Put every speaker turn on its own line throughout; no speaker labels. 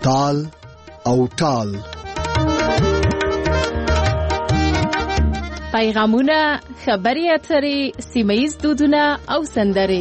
تال او ټال.
پیغامونه، خبري اترې، سیمه‌ییز دودونه او سندرې.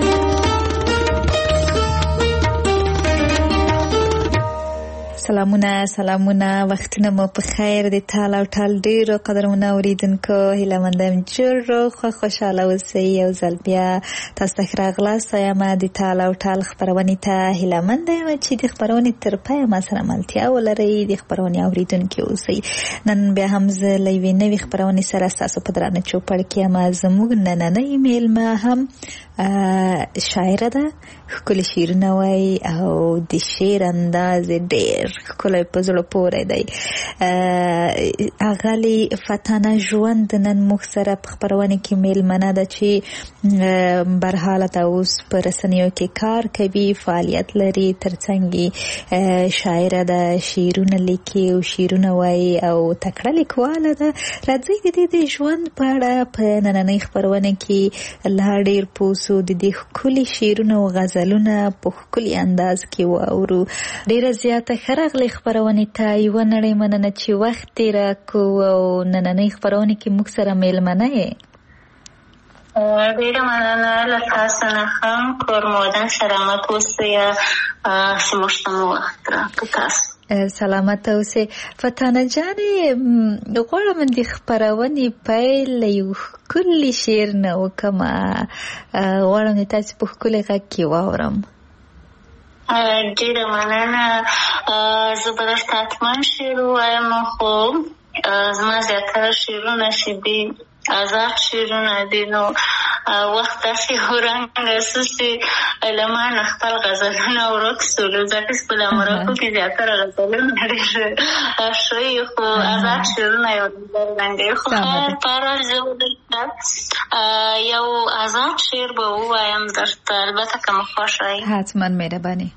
سلامونه وختونه مو په خیر. د تال او ټال ډیرو قدرمنه اوریدونکو هیله مندم جوړ خوشاله اوسئ. یو ځل بیا تاسو ته راغلاست. یم د تال او ټال خبرونې ته هیله مندم چې د خبرونې تر پایه ما سره ملتیا ولرئ، د خبرونې اوریدونکي اوسئ. نن بیا هم زه له یوې نوې خبرونې سره ستاسو په درانه چوپړ کې یم. زموږ نننۍ میلمه هم شاعره ده، ښکلي شعرونه وایي او د شعر انداز ډېر ښکلی په زړه پورې دی. اغلې فتانه ژوند نن موږ سره په خپرونه کې میلمنه ده چې برحاله ده، اوس په رسنیو کې کار کوي، فعالیت لري، ترڅنګ شاعره ده، شعرونه لیکي او شعرونه وایي او تکړه لیکواله ده. راځئ د دې د ژوند په اړه په نننۍ خپرونه کې لا ډېر پوه د دې ښکلي شعرونه او غزلونه په ښکلي انداز کې واورو. ډېره زیاته ښه راغلې خپرونې ته. یوه نړۍ مننه چې وخت تېر کړو او نننۍ خپرونې کې موږ سره میلمنه یې.
ډېره مننه له تاسو نه هم. کور مودن سلامت اوسئ چې موږ ته مو وخت راکړ. تاسو
سلامت اوسئ. فتانه جانې، غواړم د خپرونې پیل له یو ښکلي شعر نه وکړمه. غواړم د تاسو په ښکلي غږ کې واورم.
ډېره مننه. زه به درته حتما شعر ووایم، خو زما زیاتره شعرونه چې دي آزاد شعرونه دي، نو وخت داسې ورنګ سو چې له ما نه خپل غزلونه ورک سولو، ځکه چې په امریکا کې زیاتره غزلونه ډېر ښایي، خو آزاد شعرونه یو ډېر خو پاره زه یو آزاد شعر به ووایم درته، البته که مو خوښ وي.
حتما مهرباني.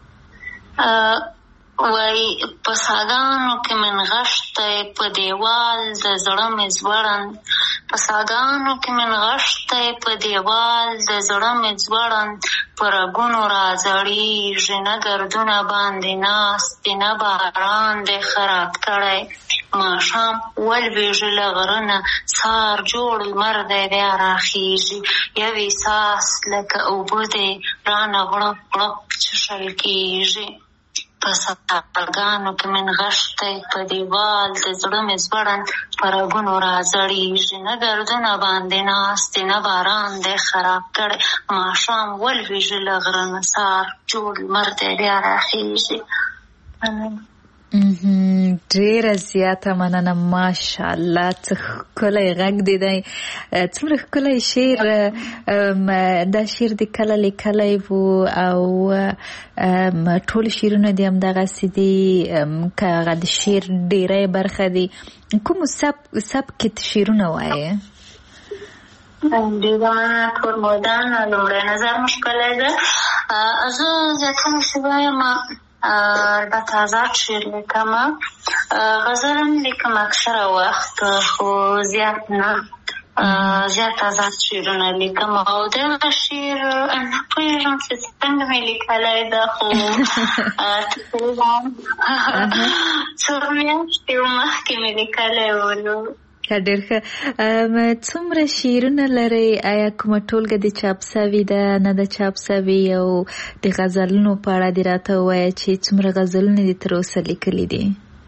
وای په ساګانو کې من غشتی په دیوال د زړه مې ځوړند، په ساګانو کې من غشتی په دیوال د زړه مې ځوړند، په رګونو راځړېږي نه ګردونه باندې ناست دي، نه باران دی خراب کړی، ماښام ولوېږي له غره نه سهار جوړ لمر دی بیا راخېږي، یو احساس لکه اوبه دی رانه غړپ غړپ څښل کېږي. په ساګانو کې من غشتی په دیوال د زړه مې ځوړند، په رګونو راځړېږي نه ګردونه باندې ناست دي، نه باران دی خراب کړی، ماښام ولوېږي له غره نه سهار جوړ لمر دی بیا راخېږي.
ډېره زیاته مننه. ماشاءالله څه ښکلی غږ دی. څومره ښکلی شعر. دا شعر د کله لیکلی و او ټول شعرونه دي همدغسې دي، که هغه د شعر ډېری برخه دي. کوم سبک شعرونه وایې؟
ډېره مننه. کور مودن لومړی نظر مو ښکلی ده. زه زیاتره چې وایم البته آزاد شعر لیکم، غزل هم لیکم اکثره وخت، خو زیات نه، زیات آزاد شعرونه لیکم. او دغه شعر نه پوهېږم چې څنګه مې لیکلی ده، خو تقریبا څو میاشتې مخکې مې لیکلی و.
ډېر ښه. څومره شعرونه لرئ؟ آیا کومه ټولګه د چاپ سوي ده، نه ده چاپ سوي؟ او د غزلونو په اړه دې راته ووایه چې څومره غزلونه دې تر اوسه لیکلي دي؟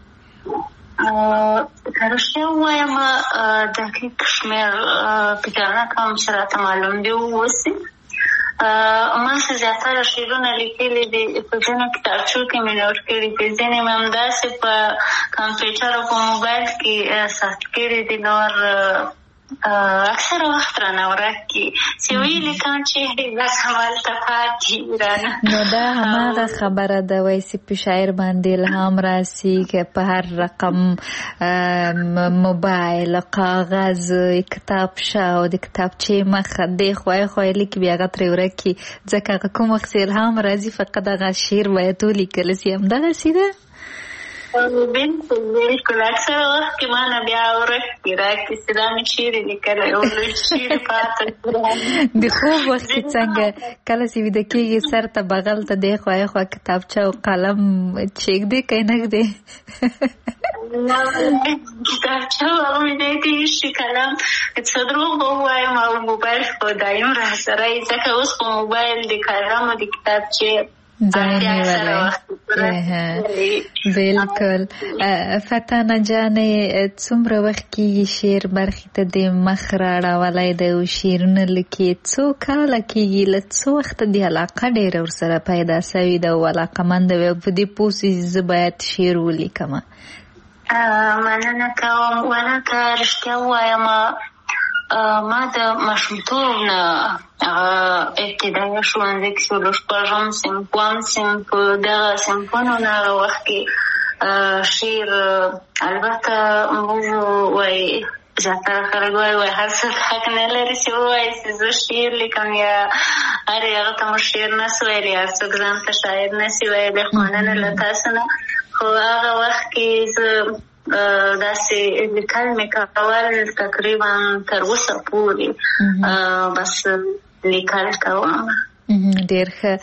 که رښتیا ووایم دقیق شمېر فکر نه کوم چې راته معلوم دي واوسي. ما څه زیاتره شعرونه لیکلي دي، په ځینو کتابچو کې مې نوټ کړي دي، ځینې مې همداسې په کمپیوټر او په موبایل کې ثبت کړي دي، نور اکثره وخت رانه ورک کي چې ویلي کام چې بس همالته پاتې رانه.
نو دا هماغه خبره ده، وایي چې په شاعر باندې الهام راسي که په هر رقم موبایل، کاغذ، کتابچه او د کتابچې مخه دی خوای خوای لیکي، بیا هغه ترې ورک کي، ځکه هغه کوم وخت الهام راځي فقط هغه شعر باید ولیکل سي. همدغسې ده.
بالکل اکثر وخت کې ما نه بیا ورکې راکړي دا مې شعر لیکلی او شعر پاته
د خوب وخت کې څنګه کله چې ویده کېږي سر ته بغل ته دی خوا خوا کتابچه او قلم چیږدې که نه ږدې
کتابچه او ویده کېږي قلم څه دروغ به ووایم او موبایل خو دایم را سره یې ځکه اوس خو موبایل د قلم او د کتابچې
بالکل. فتانه جانې څومره وخت کېږي شعر برخې ته د مخ راړولی دی او شعرونه لیکي؟ څو کاله کېږي؟ له څو وخته د علاقه ډېره ورسره پیدا شوې ده او علاقمنده وي او په دې پوه شي زه باید شعر ولیکم؟
مننه کوم. ونه که رښتیا ووایم ما د ماشومتوب نه ابتدایي ښوونځي کې چې شپږم صنف اووم صنف په دغه صنفونو نه هغه وخت کې شعر البته موږ وایي زیاتره خلک وایي هر څوک حق نه لري چې ووایي چې زه شعر لیکم یا هر هغه ته موږ شعر نه سو ویلی هر څوک ځان ته شاعر نه سي ویلی خو مننه له تاسو نه خو هغه وخت کې زه داسې لیکل مې کول تقریبا تر اوسه پورې بس لیکل کوم.
ډېر ښه.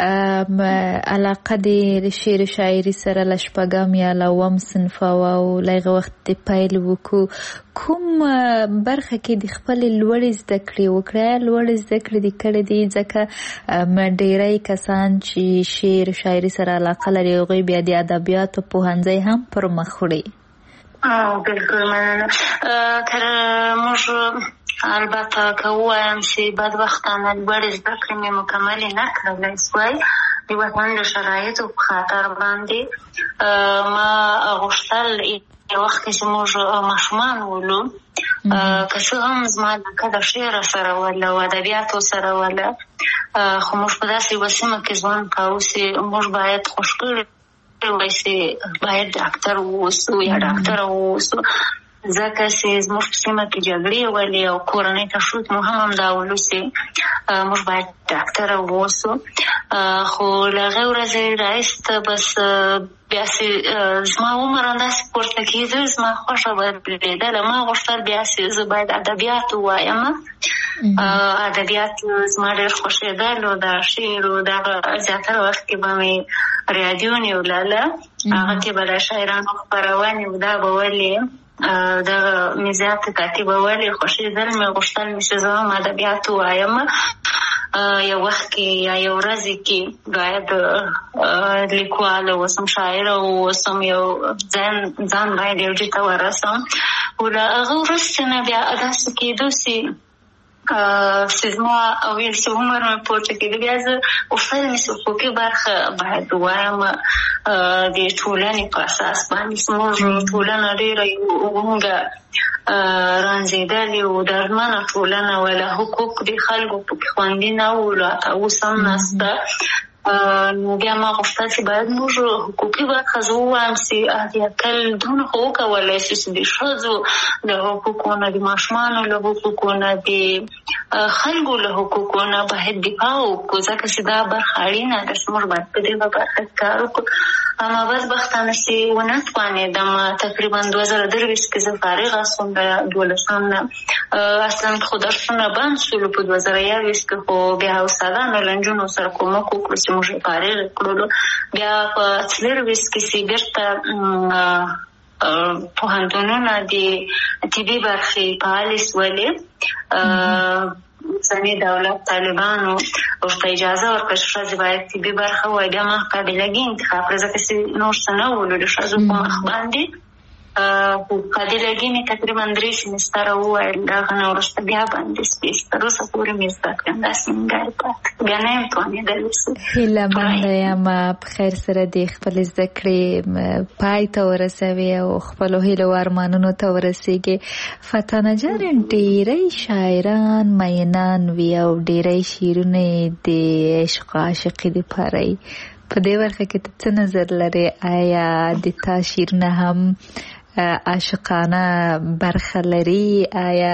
علاقه دې د شعر شاعري سره له شپږم یا له اووم صنفه وه او له هغه وخت دې پیل وکړو. کوم برخه کې د خپلې لوړې زده کړې وکړې؟ لوړې زده کړې دې کړې دي ځکه ډېری کسان چې شعر شاعري سره علاقه لري هغوی بیا د ادبیاتو پوهنځی هم پر مخ وړي.
بالکل مننه. که موږ البته که ووایم چې بدبختانه لوړې زده کړې مې مکملې نه کړلی سوی د وطن د شرایطو په خاطر باندې ما غوښتل یو وخت کې چې موږ ماشومان ولو که څه هم زما علاقه د شعر سره وله او ادبیاتو سره وله خو موږ په داسې یوه سیمه کې ژوند کوو چې موږ باید خوش کړي وای چې باید ډاکټر واوسو یا ډاکټره واوسو ځکه چې زموږ په سیمه کې جګړې ولې او کورنۍ تشویق مو هم همدا ولو چې موږ باید ډاکټره واوسو. خو له هغې ورځې راایسته بس بیا چې زما عمر همداسې پورته کېده زما خوښه بدلېدله. ما غوښتل بیا چې زه باید ادبیات ووایم. ادبیات زما ډېر خوښېدل او د شعر او دغه زیاتره وخت کې به مې رادیو نیولاله هغه کې به د شاعرانو خپرونې او دا به ولې دغه مې زیاته تعقیبولې خوښېدل مې غوښتل مې چې زه هم ادبیات ووایم. یو وخت کې یا یو ورځې کې باید لیکواله اوسم شاعره اوسم یو ځان باید یو ځای ته ورسم. او له هغه وروسته نه بیا داسې کېدو چې زما ویل چې عمر مې پورته کېده بیا زه غوښتل مې چې حقوقي برخه باید ووایم د ټولنې په اساس باندې. زموږ ټولنه ډېره ونګه رانځېدلې او دردمنه ټولنه وله حقوق د خلکو پکې خوندي نه وو لا اوس هم نسته. نو بیا ما غوښتل چې باید موږ حقوقي برخه زه ووایم چې اهلیتل دونه خو وکولی شي چې د ښځو له حقوقو نه د ماشومانو له حقوقو نه د خلکو له حقوقو نه باید دفاع وکړو ځکه چې دا برخه اړینه ده چې موږ باید په دې برخه کې کار وکړو. اما بدبختانه چې ونه توانېدم تقریبا 2023 کې زه فارغه شوم د 12 نه اصلا خو درسونه بند شولو په 2021 کې خو بیا استادانو له نجونو سره کومک وکړو چې موږ یې فارغ کړلو. بیا په 2024 کې چې بېرته پوهنتونونه د طبي برخې فعالې شولې اوسني دولت طالبانو ورته اجازه ورکړه چې ښځې باید طبي برخه ووایي. بیا ما قابلګي انتخاب کړه ځکه چې نور څه نه ولو د ښځو په مخ باندې قابلګي مې تقریبا 3 سیمستره وویل. د هغه نه وروسته بیا باندې سپېس تر اوسه پورې مې زده کړم داسې نیمګړی پاتې بیا نه یم توانېدلی.
هیله منده یم په خیر سره د خپلې زده کړې پای ته ورسوي او خپلو هیلو او ارمانونو ته ورسېږي. فتانه جان ډېری شاعران مینان وي او ډېری شعرونه د عشق عاشقي دپاره یي. په دې برخه کې ته څه نظر لرې؟ آیا د تا شعرونه هم عاشقانه برخه لري؟ آیا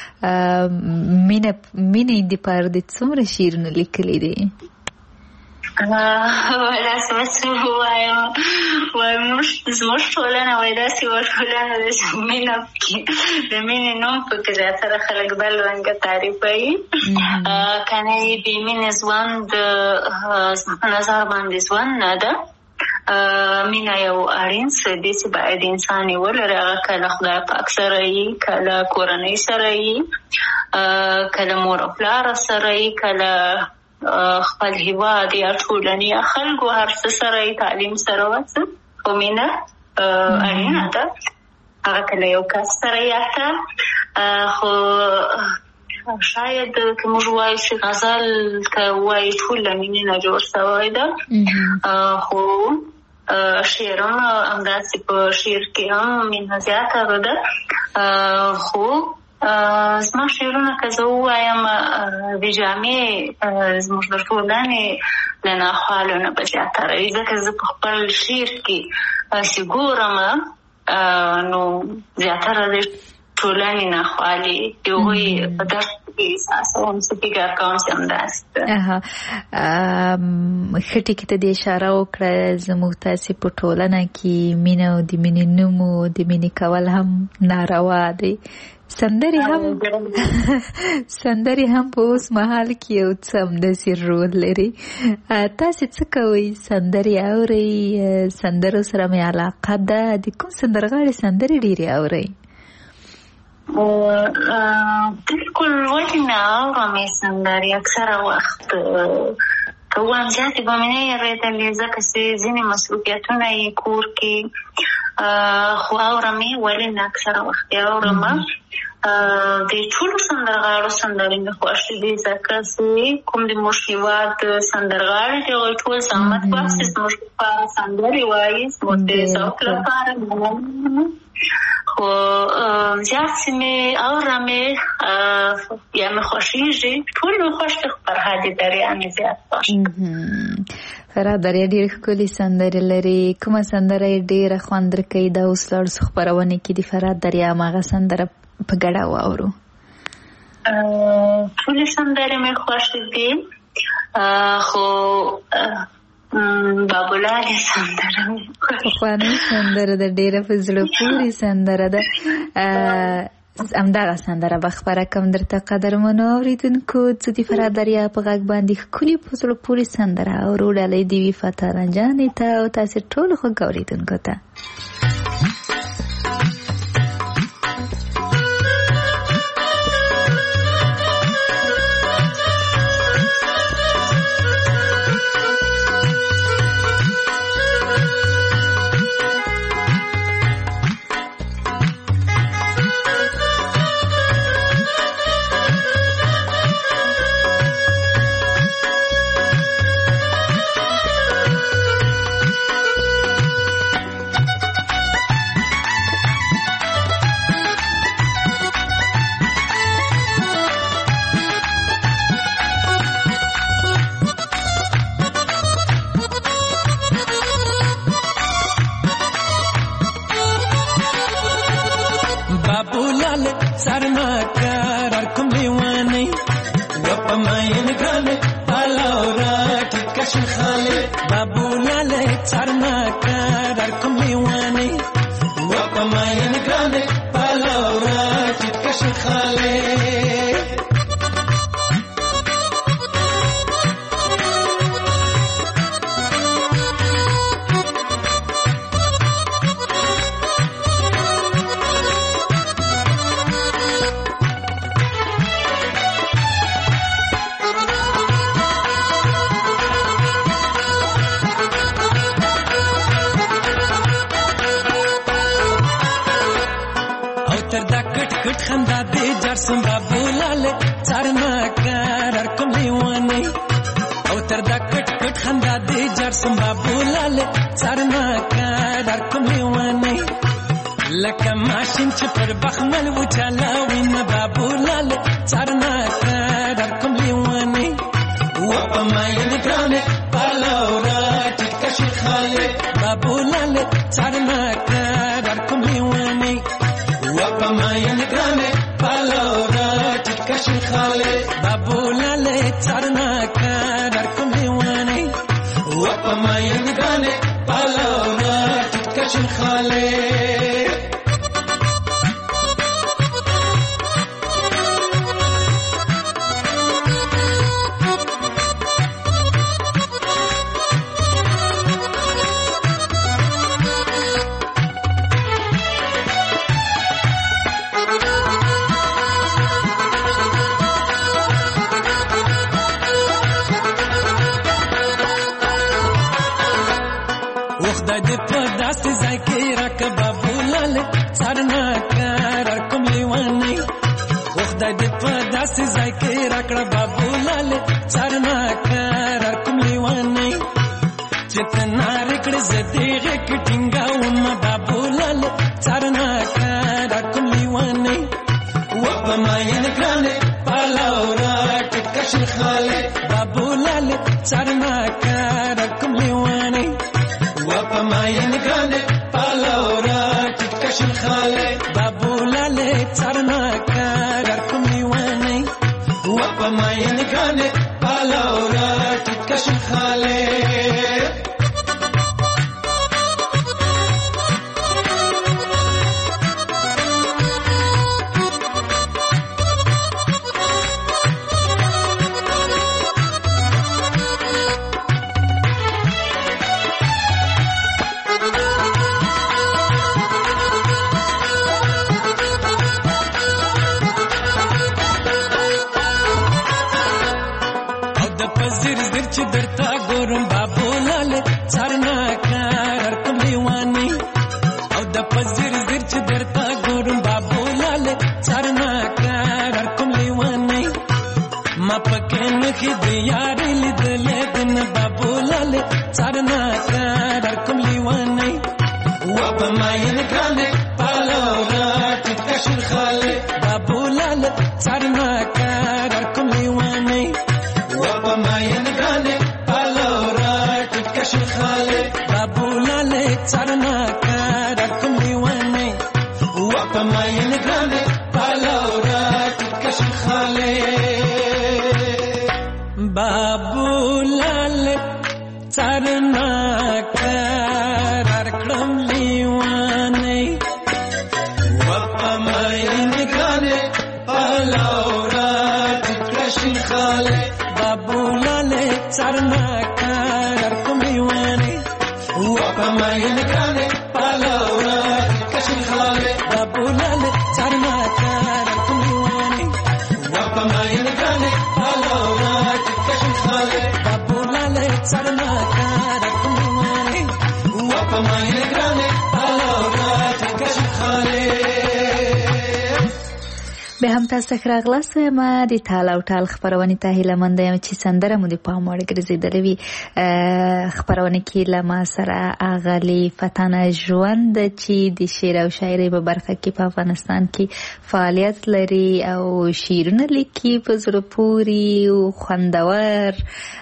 مینې دپاره د څومره شعرونه لیکلي دي؟
ولا سمسه ومش زموږ ټولنه وای داسې ټولنه ده چې مینه پکې د مینې نوم پکې زیاتره خلک بل رنګه تعریفوي که نه یې بې مینې ژوند زما په نظر باندې ژوند نه ده. مینه یو اړین څه دی چې باید انسان یې ولري. هغه کله خدای پاک سره یي، کله کورنۍ سره یي، کله مور او پلار سره یي، کله خپل هیواد یا ټولنې یا خلکو هر څه سره یي، تعلیم سره وڅه. خو مینه اړینه ده. هغه کله یو کس سره یي حتی. خو شاید که موږ وایو چې غزل که وایي ټول له مینې نه جوړ شوی ده. خو شعرونه همداسې په شعر کې هم مینه زیاته ده. خو زما شعرونه که زه ووایم د جامع زموږ د ټولنې له ناخوالو نه به زیاتره وي، ځکه زه په خپل شعر کې چې ګورم نو زیاتره د ټولنې ناخوالې د هغوی په درد کې احساسوم چې فکر کوم چې همداسې ده.
ښه ټکي ته دې اشاره وکړه. زموږ تاسې په ټولنه کې مینه او د مینې نوم او د مینې کول هم ناروا دی. سندرې هم په اوس مهال کې یو څه همداسې رول لري. تاسې څه کوئ؟ سندرې اورئ؟ سندرو سره مې علاقه ده. د کوم سندرغاړي سندرې ډېرې اورئ؟
بالکل ولې نه اورم سندرې. اکثره وخت که وایم زیاتې به مې نه اورېدلې، ځکه چې ځینې مصروفیتونه یې کور کې. خو اورم یې، ولې نه اکثره وخت یې اورم. د ټولو سندرغاړو سندرې مې خوښې دي، ځکه چې کوم د موږ هېواد سندرغاړي دي هغوی ټول زحمت باسي، زموږ لپاره سندرې وایي، زموږ د ذوق لپاره. خو زیات چې مې اورم یا مې خوښېږي، ټول مې خوښ دي، خو فرهاد دریا مې زیات خوښ.
فرهاد دریا ډېرې ښکلې سندرې لري. کومه سندره یې ډېره خوند درکوي؟ دا اوس لاړو څو خپرونې کې د فرهاد دریا هماغه سندره په ګډه واورو.
ټولې سندرې مې خوښې دي، خو بابولالې سندره
پخوانۍ سندره ده، ډېره په زړه پورې سندره ده. همدغه سندره به خپره کړم درته قدرمنو اورېدونکو. زه د فرهاد دریا په غږ باندې ښکلې په زړه پورې سندره اورو. ډالۍ دې وي فتح رنجانې ته او تاسې ټولو خوږ اورېدونکو ته.
خاله
به هم تاسو راغلاست ما د ټال او ټال خبرونه ته هیله مند یم چې سندره مو د پام وړ ګرځیدلې وي خبرونه کې لما سره اغلی فتانه ژوند چې د شعر او شاعري په برخه کې په افغانستان کې فعالیت لري او شعرونه لیکي په زړه پوري او خوندور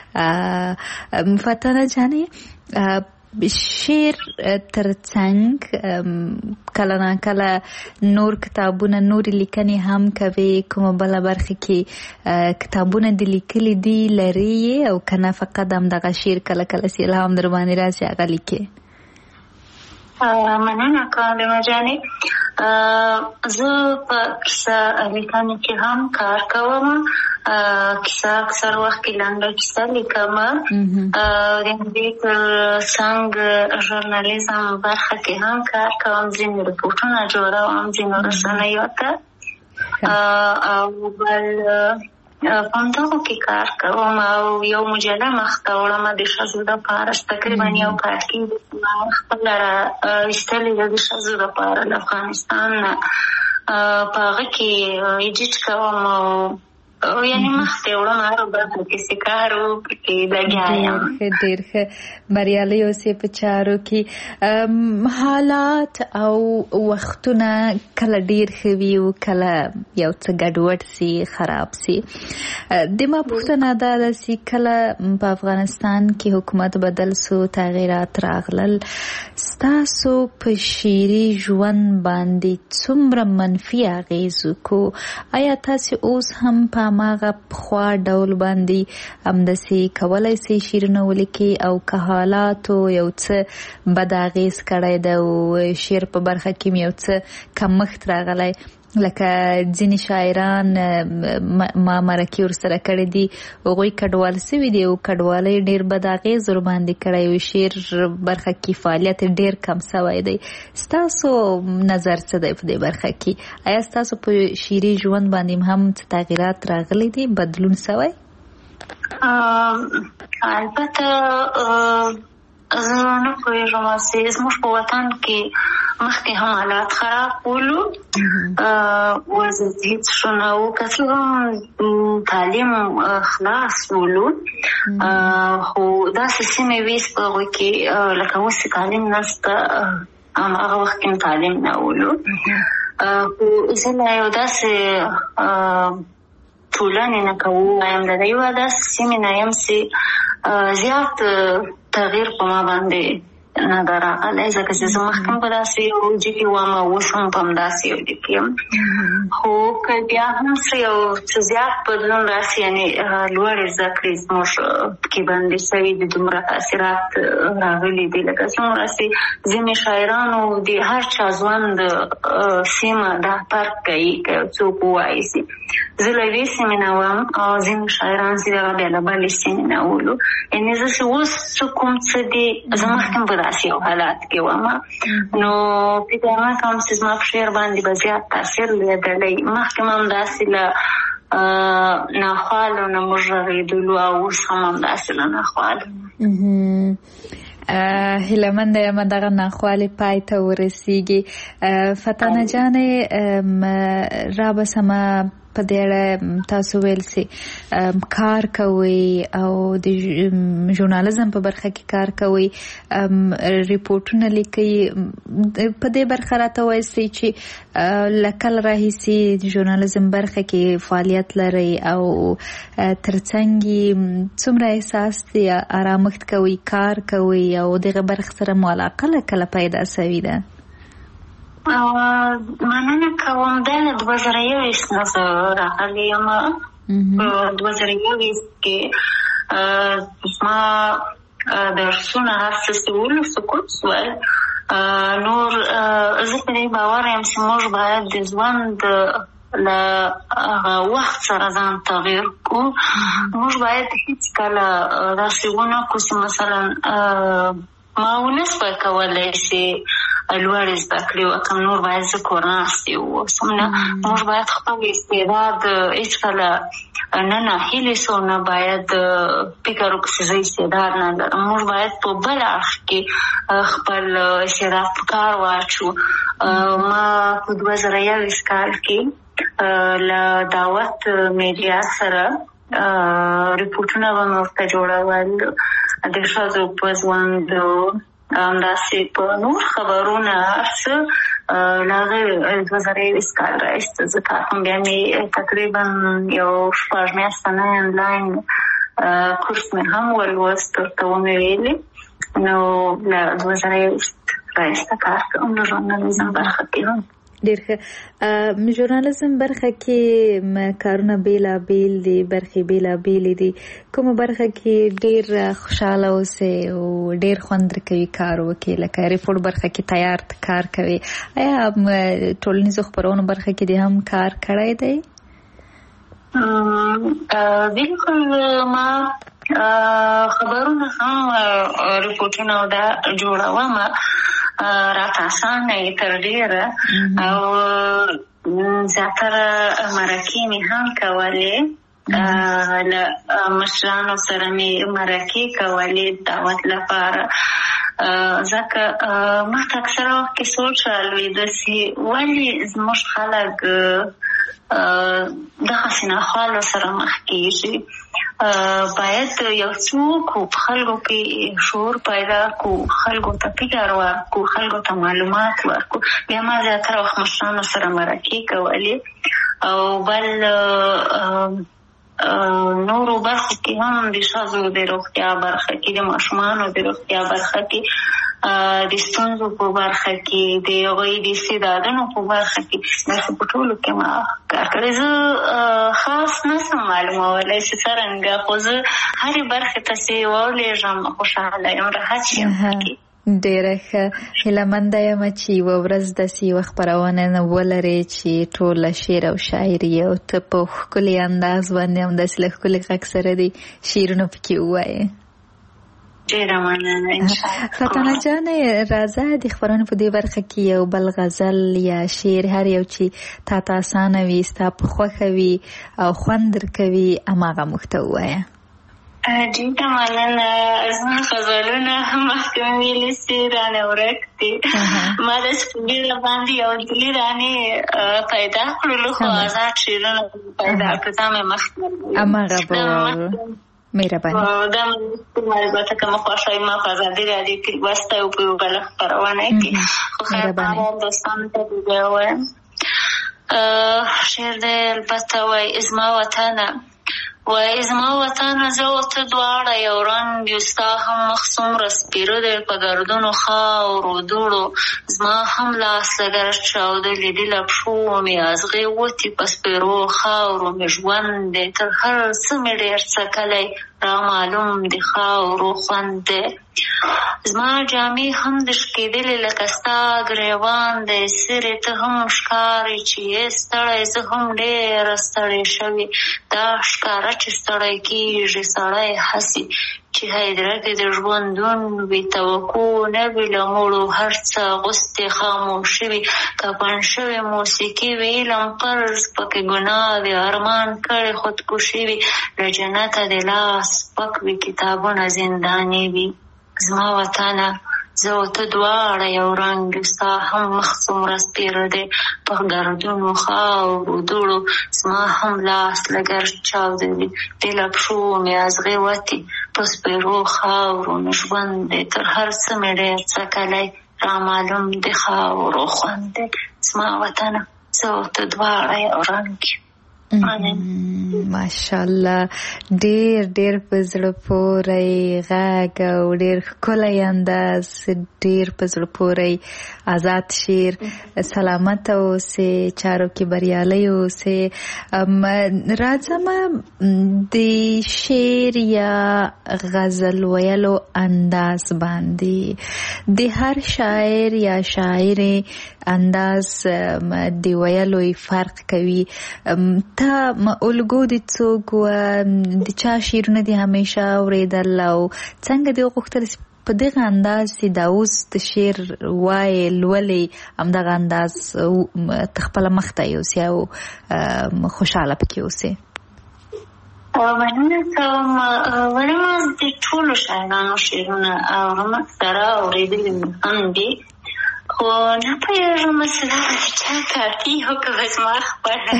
فتانه جانې شعر ترڅنګ کله نه کله نور کتابونه نور لیکنې هم کوي کومه بل برخه کې کتابونه د لیکلي دي لري او کنه فقط هم دغه شعر کله کله سي الهام در باندې راځي هغه لیکي
مننه کوم جانې زه په کیسه لیکنه کې هم کار کوم کیسه اکثر وخت کې لنډه کیسه لیکم د دې څنګه ژورنالیزم برخه کې هم کار کوم ځینې رپورټونه جوړوم ځینې رسنیو ته او بل پانتاو کې کار کوم او یو مجله مخته وړم د ښځو لپاره تقریبا یو کار کې خپل ایستلې د ښځو لپاره د افغانستان په هغه کې ایډیټ کوم او یعنی مخته وړم هر برخه کې سکارو کې لګیایم
ډېر ښه بریالي اوسې په چارو کې حالات او وختونه کله ډېر ښه وي او کله یو څه ګډوډ سي خراب سي د ما پوښتنه دا ده چې کله په افغانستان کې حکومت بدل سو تغیرات راغلل ستاسو په شعري ژوند باندې څومره منفي اغېز وکړو آیا تاسو اوس هم په هماغه پخوا ډول باندې همداسې کولی سي شعرونه ولیکي او که حالاتو یو څه بد اغېز کړی ده او شعر په برخه کې یو څه کمښت راغلی لکه ځینې شاعران ما مرکې ورسره کړې دي هغوی کډوال سوي دي او کډوالۍ ډېر بد اغېز ورباندې کړی او شعر برخه کې فعالیت ډېر کم سوی دی. ستاسو نظر څه دی په دې برخه کې؟ آیا ستاسو په شعري ژوند باندې هم څه تغیرات راغلي دي، بدلون سوی؟
البته زه نه پوهېږم چې زموږ په وطن کې مخکې هم حالات خراب ولو، وضعیت هېڅ ښه نه و، که څه هم تعلیم خلاص ولو، خو داسې سیمې وې چې په هغوی کې لکه اوس چې تعلیم نشته، هماغه وخت کې تعلیم نه ولو. خو زه لا یو داسې ټولنې نه که ووایم د یوه داسې سیمې نه یم چې زیات تغییر په ما باندې نه ده راغلی، ځکه چې زه مخکې په داسې یو ځای کې وم او اوس هم په همداسې یو ځای کې یم. خو که بیا هم څه یو څه زیات بدلون راسي، یعنې لوړې زده کړې زموږ کې باندې شوي دي، دومره تاثیرات راغلي دي لکه څومره چې ځینې شاعرانو د هر چا ژوند سیمه دا فرق کوي که څوک ووایي چې زه له یوې سیمې نه وم او ځینې شاعران چې دغه بیا له بلې سیمې نه ولو. یعنې زه چې اوس څه کوم څه دي، زه مخکې په داسې یو حالات کې وم، نو فکر نه کوم چې زما په شعر باندې به زیات تاثیر لیدلی. مخکې هم همداسې له ناخوالو نه موږ غږېدلو او اوس هم همداسې له ناخوالو.
هیلهمنده یم دغه ناخوالې پای ته ورسیږي. فتانه جانې رابسمه په دې اړه تاسو ویل سي کار کوي او د ژورنالیزم په برخه کې کار کوي، ریپورټونه لیکي، په دې برخه راته وایي چې لکل راهیسي د ژورنالیزم برخه کې فعالیت لري او ترڅنګ څومره احساس دی آرامښت کوي، کار کوي او دغه برخه سره مو علاقه کله پیدا سوي ده؟
مننه کوم. دا له 2021 نه زه راغلی یم. په 2021 کې زما درسونه هر څه چې سقوط شول. نور زه په دې باور یم چې موږ باید د ژوند له وخت سره ځان تغییر کړو. موږ باید هېڅکله داسې ونه کړو چې مثلا ما ونشوای کولی چې لوړې زده کړې وکړم، نور باید زه کور ناستې واوسم. نه، موږ باید خپل استعداد هېڅکله نه ناهیلې سو، نه باید فکر وکړو چې زه استعداد نه لرم. موږ باید په بل اړخ کې خپل استعداد په کار واچو. ما په 2021 کال کې له دعوت میډیا سره ریپورټونه به مې ورته جوړول، د ښځو په ژوند، همداسې په نور خبرونه هر څه له هغې 2021 کال راهیسته زه کار کوم. بیا مې تقریبا یو 6 میاشته نه آنلاین کورس مې هم ولوست، ورته ومې ویلې. نو له 2021 راهیسته کار کوم د ژورنالیزم برخه کې هم.
ډېر ښه. ژورنالیزم برخه کې کارونه بیلابیل دي، برخې بیلابیلې دي. کومه برخه کې ډېر خوشحاله اوسئ او ډېر خوند درکوي کار وکړئ؟ لکه ریپورټ برخه کې تیار کار کوي، آیا ټولنیزو خپرونو برخه کې دې هم کار کړی دی؟
بالکل. ما خبرونه هم ریپورټونه دا جوړوم، راته اسانه یې تر ډېره، او زیاتره مرکې مې هم کولې، له مشرانو سره مې مرکې کولې دعوت لپاره. ځکه ما ته اکثره وخت کې سوچ رالوېده چې ولې زموږ خلک دغسې ناخوالو سره مخ کېږي. باید یو څوک په خلکو کې شعور پیدا کړو، خلکو ته فکر ورکړو، خلکو ته معلومات ورکړو. بیا ما زیاتره وخت مشرانو سره مرکې کولې، او بل نورو برخو کې هم د ښځو د روغتیا برخه کې، د ماشومانو د روغتیا برخه کې د ستونزو په برخه کې د هغوی د استعدادونو په برخه کې داسې په ټولو کې ما کار کړی. زه خاص نشم معلومولی چې څرنګه، خو زه هرې برخې ته چې ولېږم خوشحاله یم، راحت یم.
ډېره ښه. هیلهمنده یم چې یوه ورځ داسې یوه خپرونه ولرې چې ټوله شعر او شاعري او ته په ښکلي انداز باندې همداسې له ښکلي غږ سره دې شعرونه پکې ووایې.
ډېره مننه. انشاءالله.
فاتانه جانې راځه د خپرونې په دې برخه کې یو بل غزل یا شعر هر یو چې تا ته اسانه وي، ستا په خوښه وي او خوند درکوي، هماغه موږ ته ووایه.
ډېره مننه. زما غزلونه مخکې مې ویلي چې رانه ورک دي. ما داسې په ډېره باندې یو دلي رانې پیدا کړلو، خو آزاد شعرونه پیدا کړو. دا مې مخکې
هماغه به مهرباني.
دا البته که ما خوښوي ما په ازادي راډیو کې لوستی او په یوه بله خپرونه کې، خو خیر دوستانو ته دې ووایم. شعر دی البته وایي زما وطنه، وای زما وطن زه او ته دواړه یو رنګ یو، ستا هم مخ څومره سپېره دی په ګردونو خاورو دوړو، زما هم لاس لږ چاودلي دي له پښو مې ازغې وتې په سپېرو خاورو مې ژوند دی تر هر څه مې ډېر څکلی را معلوم د خاورو خوند دی. زما جامې هم د شکېدلې لکه ستا ګریوان دی، سرې ته هم ښکارې چې یې ستړی، زه هم ډېره ستړې شوې. دا ښکاره چې ستړی کېږي سړی هسې چې هدیره د ژوندون وي، توقع نه وي له مړو هر څه اغوستې خاموشي وي، کفن شوې موسیقي وي، علم فرض پکې ګناه وي، ارمان کړې خودکشي وي، له جنته د لاس پک وي، کتابونه زنداني وي. زما وطنه زه او ته دواړه یو رنګ یو، ستا هم مخ څومره سپېره دی په ګردونو خاورو دوړو، زما هم لاس له ګرد چاودوي دې له پښو مې ازغې وتې په سپېرو خاورو مې ژوند دی تر هر څه مې ډېر څکلی را معلوم د خاورو خوند دی. زما وطنه زه او ته دواړه یو رنګ یو.
ماشاءالله ډېر ډېر په زړه پورې غږ او ډېر ښکلی انداز، ډېر په زړه پورې آزاد شعر. سلامت اوسې، چارو کې بریالی اوسې. راځم د شعر یا غزل ویلو انداز باندې د هر شاعر یا شاعر انداز د ویلو فرق کوي. تا الګو د څوک و د چا شعرونه دي همیشه اورېدل او څنګه دې وغوښتل په دغه انداز چې دا اوس د شعر وایې لولې همدغه انداز ته خپله مخته یوسې او خوشحاله پکې اوسې؟
مننه کوم. ولې ما د ټولو شاعرانو شعرونه اورم، اکثره اورېدلي هم دي، خو نه پوهېږم چې دا به د چا کافي و که به زما خپله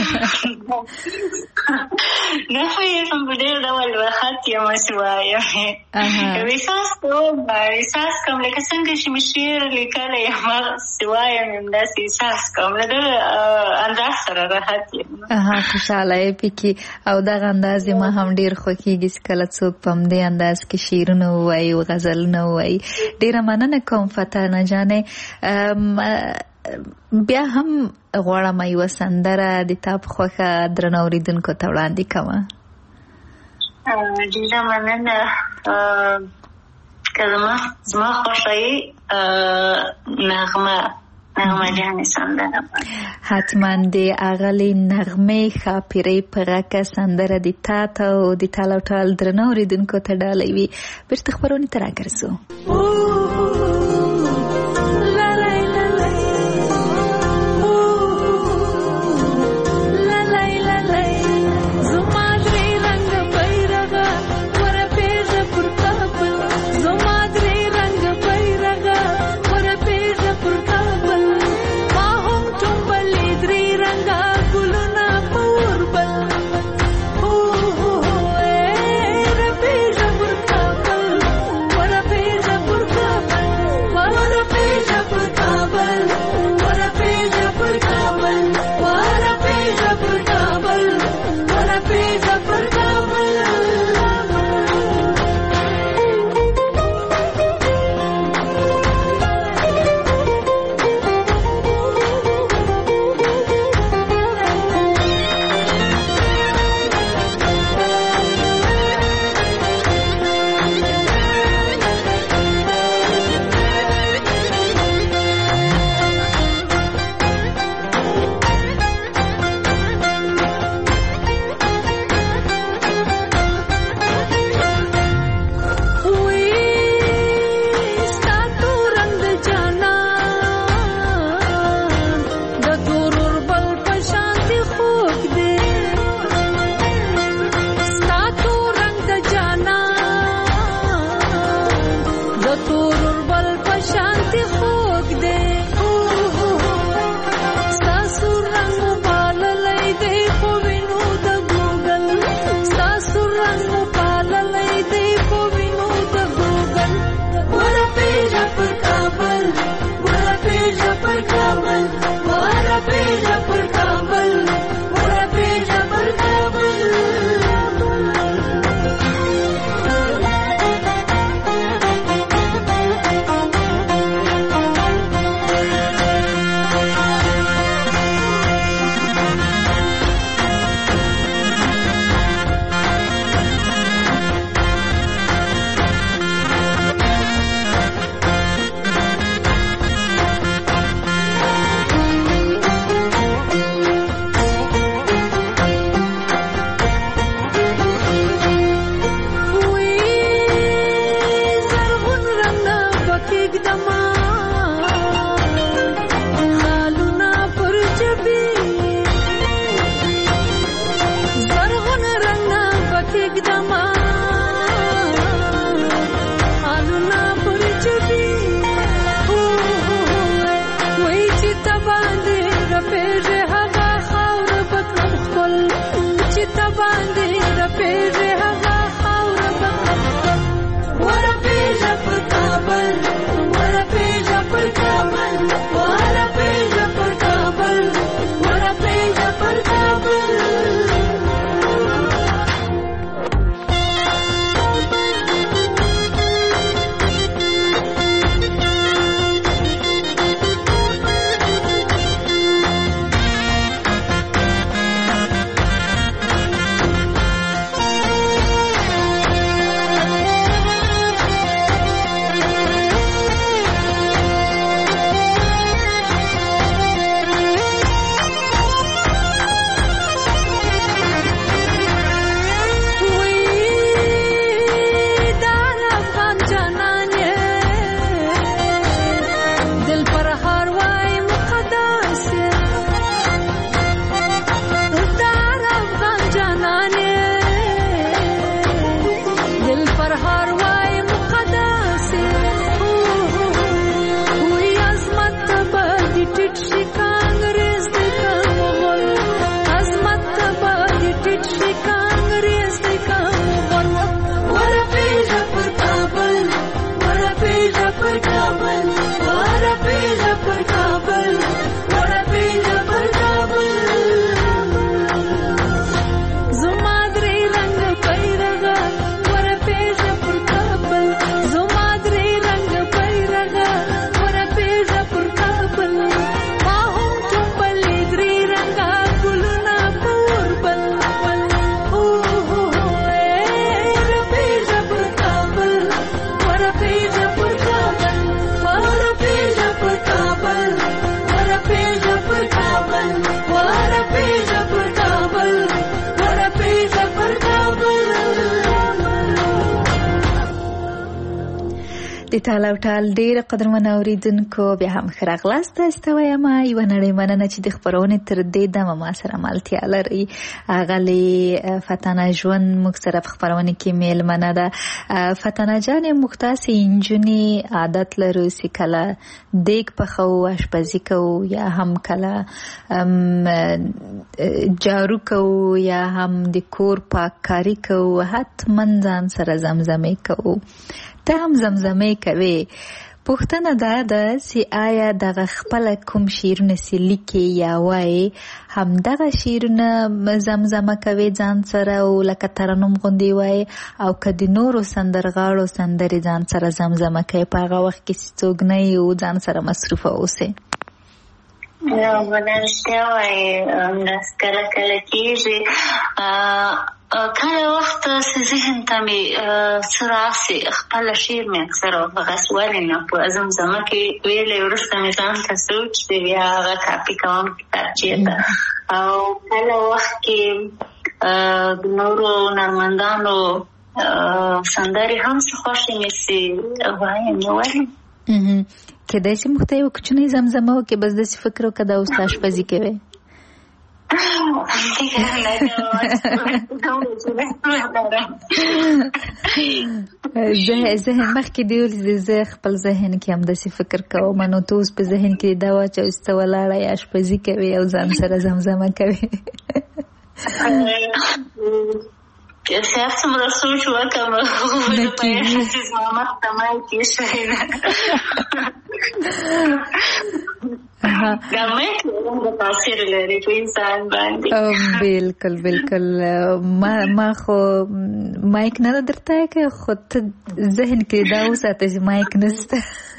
نه پوهېږم په ډېر ډول وخت یم چې وایم. احساس کوم لکه څنګه چې مې شعر لیکلی یم هغسې وایم، همداسې احساس کوم، له دغه انداز سره راحت یم.
خوشحاله یې پکې او دغه انداز ما هم ډېر خوښېږي چې کله څوک په همدې انداز کې شعرونه ووایي او غزلونه ووایي. ډېره مننه کوم فاتانه جانې. بیا هم غواړم یوه سندره د تا په خوښه درنو اورېدونکو ته وړاندې کومه.
ډېره مننه. که زما خوښه یې نغمه جانې سندره
حتما د اغلې نغمې ښاپیرۍ په غږه سندره د تا ته او د ټال او ټال درنو اورېدونکو ته ډالۍ وي. بېرته خپرونې ته راګرځو. د ټال او ټال ډېر قدرمن اوریدونکو بیا هم ښه راغلاست. ستاسو وایم یوه نړۍ مننه چې د خپرونې تر دې دمه ما سره ملتیا لري. اغلې فتانه ژوند موږ سره په خپرونې کې میلمنه ده. فتانه جانې موږ تاسې نجونې عادت لرو چې کله دیګ پخوو اشپزي کوو یا هم کله جارو کوو یا هم د کور پاککاري کوو حتما ځان سره زمزمې کوو. ته هم زمزمې کوي. پوښتنه دا ده چې آیا دغه خپل کوم شعرونه چې لیکي یا وایي همدغه شعرونه زمزمه کوي ځان سره او لکه ترنم غوندې وایي او که د نورو سندرغاړو سندرې ځان سره زمزمه کوي په هغه وخت کې چې څوک نه یې او ځان سره مصروفه اوسئ؟
رښتیا وایي همداسې کله کله کېږي. کله وخت چې ذهن ته مې څه راسي خپله شعر مې اکثره هغسې ولې نه په زمزمه کې ویلی وروسته مې ځان ته سوچ دی بیا هغه کاپي کوم کتابچې ته او کله وخت کې د نورو هنرمندانو سندرې هم څه خوښې مې چې وایم نو ولې
کېدای شي موږ ته یو کوچنۍ زمزمه وکړې بس داسې فکر وکړه دا اوس اشپزي کوې. ذهن مخکې دی ولې زه خپل ذهن کې هم داسې فکر کوم نو ته اوس په ذهن کې دا واچوه چې ته ولاړه یې اشپزي کوې او ځان سره زمزمه کوې.
سیاف څومره سوچ وکړم د پیښې زما مخ ته مای کېښی ده دا مایک د تاثیر لري په انسان باندې.
بالکل بالکل. ما خو مایک نه درته که خو ته ذهن کې دا وساته چې مایک نشته.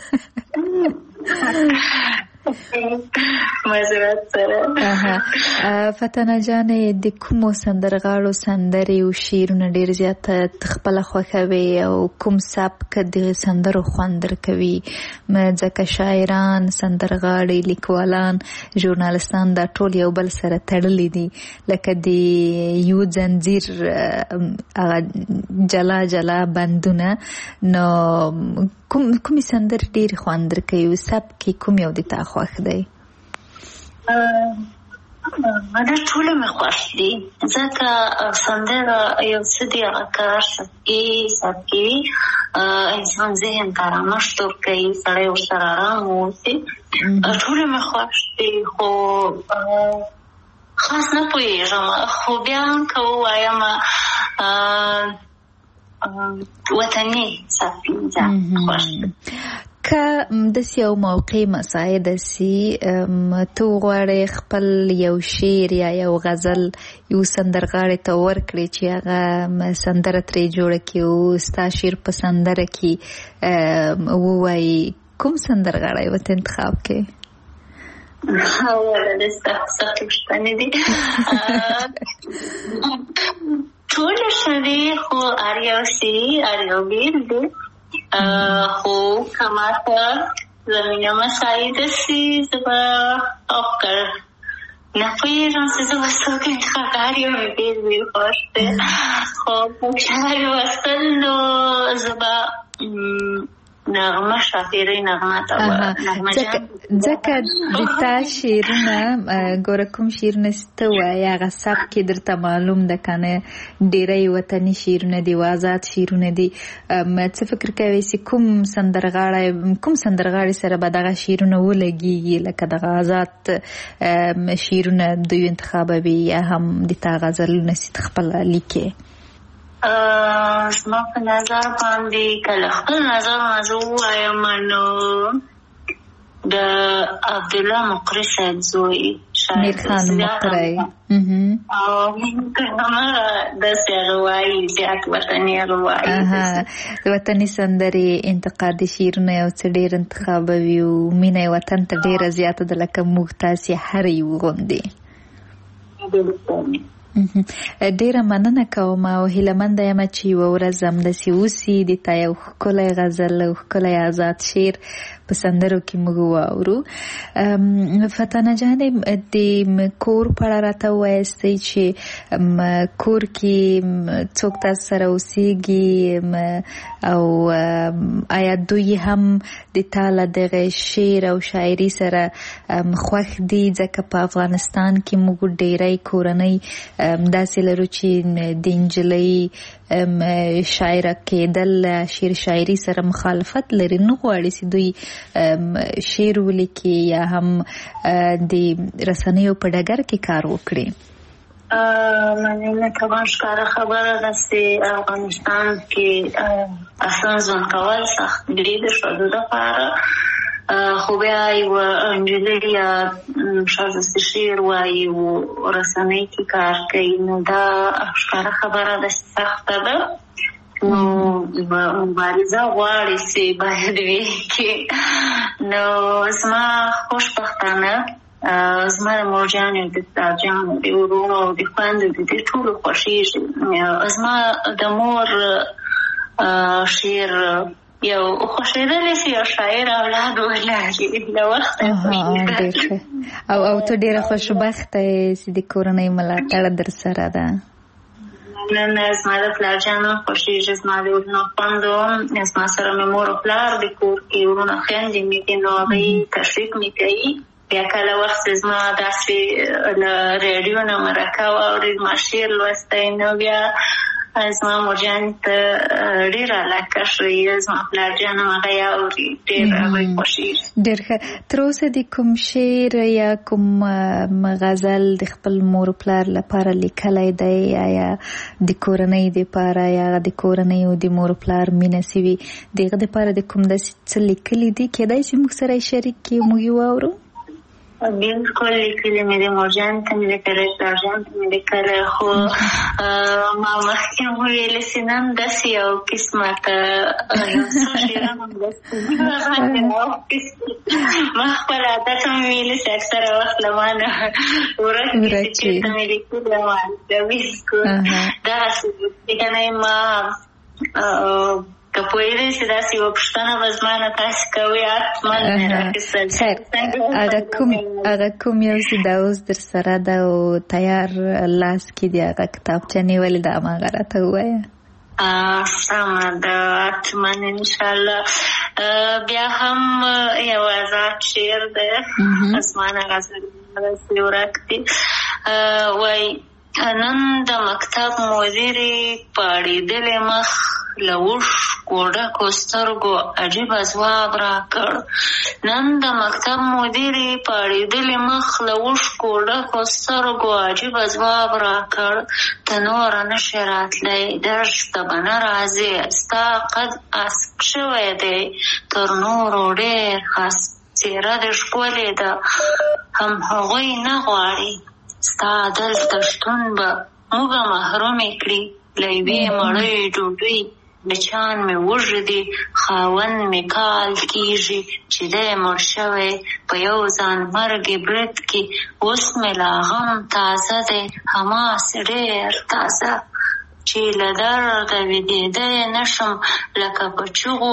معذرت سره.
فتانه جانې د کومو سندرغاړو سندرې او شعرونه ډېر زیاته خپله خوښوي او کوم سبک د سندرو خوند درکوي؟ ځکه شاعران سندرغاړي لیکوالان ژورنالستان دا ټول یو بل سره تړلي دي لکه د یو زنځیر جلا جلا بندونه. نو کومې سندرې ډېرې خوند درکوي او سبک کوم یو د تا خوښ دی؟
دا ټوله مې خوښ دي ځکه سندره یو څه دی هغه کار سبکي وي انسان ذهن ته رامشت ورکوي سړی ورسره ارام واوسي. ټوله مې خوښ دي خو خاص نه پوهېږم خو بیا هم که ووایم وطني سبکي خوښ دي.
که داسې یو موقع مساعده سي ته وغواړې خپل یو شعر یا یو غزل یو سندرغاړي ته ورکړې چې هغه سندره ترې جوړه کړي او ستا شعر په سندره کې ووایي کوم سندرغاړی ورته انتخاب کړې؟
اوله د سخت پوښتنې دي ټوله ښه دي خو هر یو بېل دی خو که ماته زمینه مساعده سي زه به افکر نه پوهېږم چې زه به څوک انتخاب کړم. هر یو مې بېل بېل خوښ دی خو په شعر لوستل نو زه به نغمه شاپیرۍ نغمه ته
ځکه د تا شعرونه ګوره کوم شعرونه چې ته وایې هغه سبک کې درته معلوم ده که نه ډېری وطني شعرونه دي او آزاد شعرونه دي. څه فکر کوې چې کوم سندرغاړي سره به دغه شعرونه ولګېږي لکه دغه آزاد شعرونه دوی انتخابوي یا هم د تا غزلونه چې ته خپله لیکې؟
زما په نظر باندې کله خپل نظر زه ووایم نو د عبدالله مقری صاحب زوی
میرخان مقری
او داسې هغه وایي زیات وطني هغه وایي
د وطني سندرې انتقادي شعرونه یو څه ډېر انتخابوي او مینه وطن ته ډېره زیاته ده لکه موږ تاسې هر یو غوندې. ډیره مننه کوم او هیلهمنده یم چې یوه ورځ همداسې وسي د تا یو ښکلی غزل او ښکلی آزاد شعر په سندرو کې موږ واورو. فتانه جانې د کور په اړه راته ووایستئ چې کور کې څوک تاسو سره اوسېږي او آیا دوی هم د تاله دغه شعر او شاعري سره خوښ دي؟ ځکه په افغانستان کې موږ ډیری کورنۍ داسې لرو چې د نجلۍ شاعره کېدل شعر شاعري سره مخالفت لري، نه غواړي چې دوی شعر ولیکي یا هم د رسنیو په ډګر کې کار وکړي.
مننه. طبعا ښکاره خبره ده چې افغانستان کې اصلا ژوند کول سخت دي د ښځو لپاره، خو بیا یوه نجلۍ یا ښځه چې شعر وایي او رسنۍ کې کار کوي، نو دا ښکاره خبره ده چې سخته ده، نو مبارزه غواړي چې باید وي کې. نو زما خوشبختانه زما د مور جانې د پلار جانو د ورونو او د خویندو د دې ټولو خوښېږي. زما د مور شعر یو خوښېدلی چې یو شاعر اولاد ولري له وخته
خوښېږي. او ته ډېره خوشبخته یې چې د کورنۍ ملاتړ در سره ده.
نه، زما د پلار جانو خوښېږي، زما د ورونو خویندو، زما سره مې مور او پلار د کور کې ورونه خویندې مې دي، نو هغوی تشویق مې کوي. بیا کله وخت زما داسې له ریډیو نه مرکه واوري زما شعر لوستی، نو بیا زما مور جانې ته ډېره علاقه ښیي، زما پلار جان هم هغه یې اوري، ډېر هغوی خوښېږي.
ډېر ښه. تر اوسه د کوم شعر یا کوم غزل د خپل مور پلار لپاره لیکلی دی؟ یا د کورنۍ دپاره یا د کورنۍ او د مور پلار مینه سوي د هغه دپاره د کوم داسې څه لیکلي دي؟ کیدای شي موږ سره یې شریک کړي، موږ یې واورو.
بالکل لیکلي مې د مور جان ته مې لیکلی، پلار جان ته مې لیکلی، خو ما مخکې هم وویلې چې نن داسې یو قسمته یو څو شعرونه هم داسې ما خپل عادت هم ویلي چې اکثره وخت له ما نه ورک دي چې چېرته مې لیکلي ما بالکل دغسې که نه ما که پوهېدی چې داسې یوه پوښتنه به زما نه تاسې کوئ حتما مې راخیستل.
هغه کوم یو چې دا اوس در سره ده او تیار لاس کې دی هغه کتابچه نیولې ده هماغه راته ووایه.
سمه ده، حتما انشاءالله. بیا هم یو آزاد شعر دی، اسمانه غزل داسې ورک دي، وایي نن د مکتب مدیرې پاړېدلې مخ له اوښکو ډکو سترګو عجیبه ځواب راکړ. نن د مکتب مدیرې پاړېدلې مخ له اوښکو ډکو سترګو عجیبه ځواب راکړ. ته نوره نشې راتلی، درس ته به نه راځې، ستا قد اسک شوی دی تر نورو ډېر ښه، څېره دې ښکلې ده هم هغوی نه غواړي، ستا دلته شتون به موږ محرومې کړي له یوې مړۍ ډوډۍ. بچیان مې وږي دي، خاوند مې کال کېږي چې دی مړ شوی په یو ځان مرګې برید کې. اوس مې لا غم تازه دی، هماسې ډېر تازه، چې له درده ویدېدی نه شم، لکه په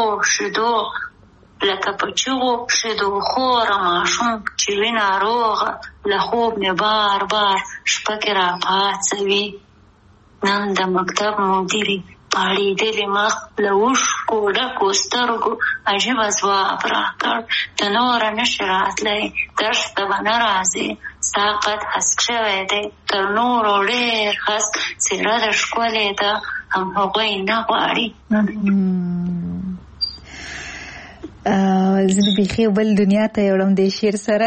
چغو شیدو خوره ماشوم چې وي ناروغه، له خوب مې بار بار شپه کې راپاڅوي. نن د مکتب مدیرې پاړېدلې مخ له اوښکو ډکو سترګو عجیبه ځواب راکړ. ته نوره نشې راتلی، درس ته به نه راځې، ستا قد هسک شوی دی تر نورو ډېر هسک، څېره دې ښکلې ده هم هغوی نه غواړي.
زه بیخي بل دنیا ته یوړم د شعر سره.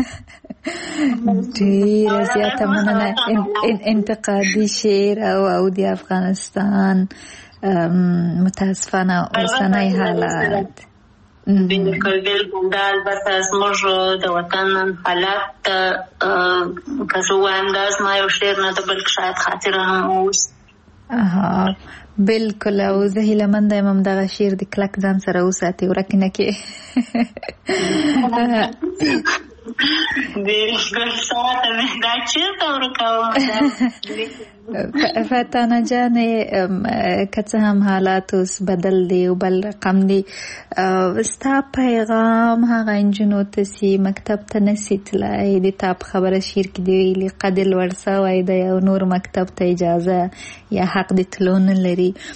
ډېره زیاته مننه. انتقادي شعر او د افغانستان متاسفانه اوسنی حالات.
بالکل دا البته زموږ د وطن حالات ته که زه وایم دا زما یو شعر نه ده بلکې شاید خاطره هم اوس.
بالکل. او زه هیلهمنده یم همدغه شعر د کلک ځان سره وساتې، ورک نه کړې.
بالکل ساعته مې دا چېرته ورکوم.
فتانه جانې که څه هم حالات اوس بدل دی او بل رقم دی، ستا پیغام هغه نجونو ته چې مکتب ته نسي تللی، د تا په خبره شعر کې دی ویلي قد لوړ سوی دی او نور مکتب ته اجازه یا حق د تلو نه لري،